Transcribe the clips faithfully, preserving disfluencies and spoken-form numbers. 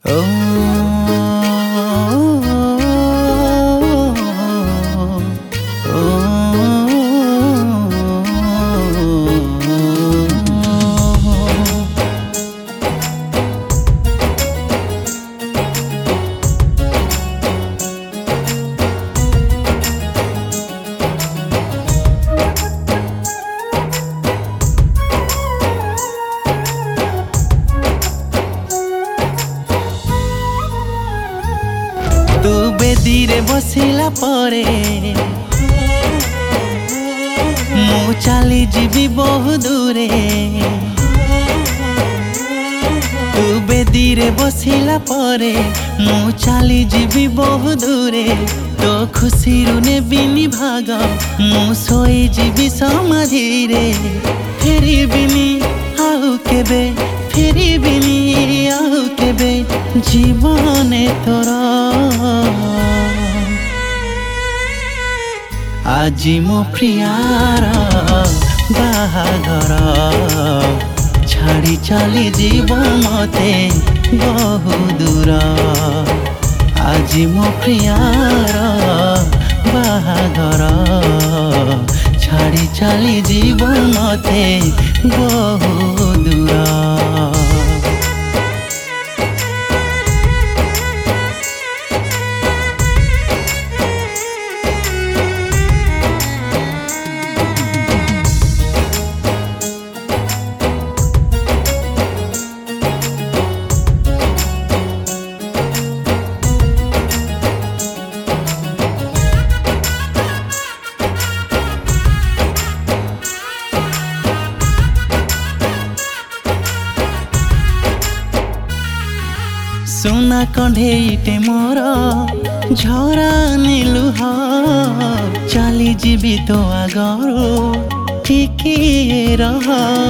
तू बेदीरे बसिला परे मु चली जीवी बहु दूरे। तू बेदीरे बसिला परे मु चली जीवी बहु दूरे। तो खुशी रुने बिनी भाग मु सोई जीवी समाधि रे। फेरी बिनी आउ केबे फेरी बिनी आउ केबे जीवने तोरा। आजी मो प्रियार बाहाघर छाड़ी चली जीव मते बहु दूर। आजी मो प्रियार बाहाघर छाड़ी चली जीव मते बहु दूर। सोना कंढेईटे मोर झरा नीलुह चली जीवी तो आगरो टिके रह।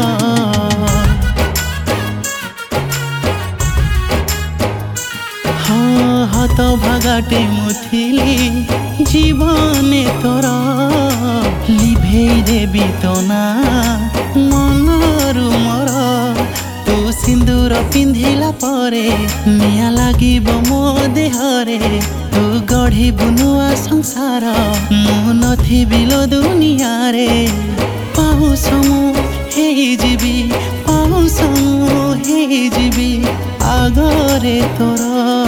हाँ हत भागाटे मुथिली जीवने तोरा लिभेई देवी तो ना मनरु मोर। तू सिंदूर पिंधिला परे निया लागिब मो देहरे। तू गढ़ी बुनुआ संसार मु नथिबिलो दुनिया रे। पाउस मु हेई जीवी पाउस मु हेई जीवी आगरे तोर।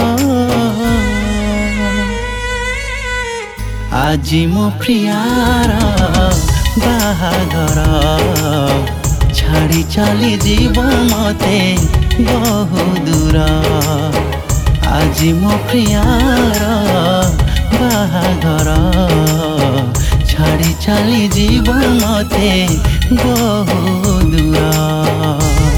आजी मो प्रियार बाहाघर छाड़ी चली जीव मते बहु दूर। आजी मो प्रियार बाहाघर छाड़ी चली जीव मते बहु दूर।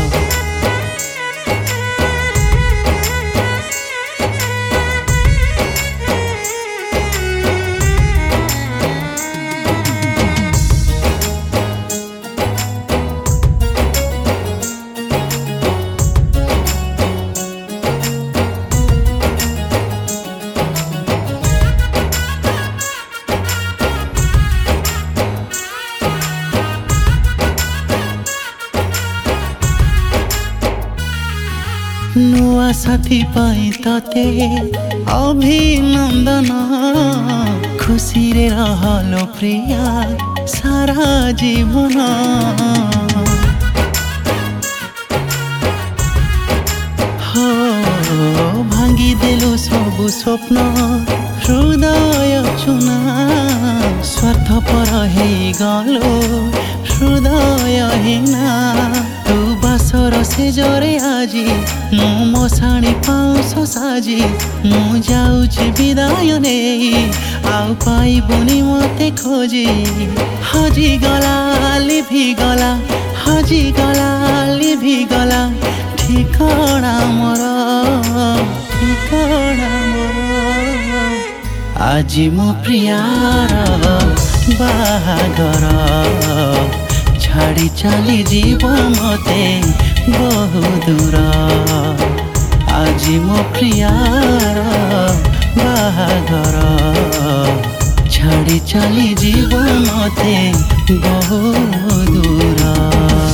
नुआ साथी पाई तते अभिनंदन। खुशी रे रहलो प्रिया सारा जीवन। हो भांगी देलु सबु स्वप्न हृदय चुना। स्वार्थपर हेई गलो हृदय हिना। तू बासर से जरे आजी मु मशाणी पाउस साजी। मु जाउछि विदाय नेई आउ पाइबुनी मते खोजी। हजी गला लिभि गला हजी गला लिभि गला ठिकाना मोर ठिकाना मोर। आजी मो प्रियार बाहाघर छाड़ी चली जीव मते बहु दूर। आजी मो प्रियार बाहाघर छाड़ी चली जीव मते बहु दूर।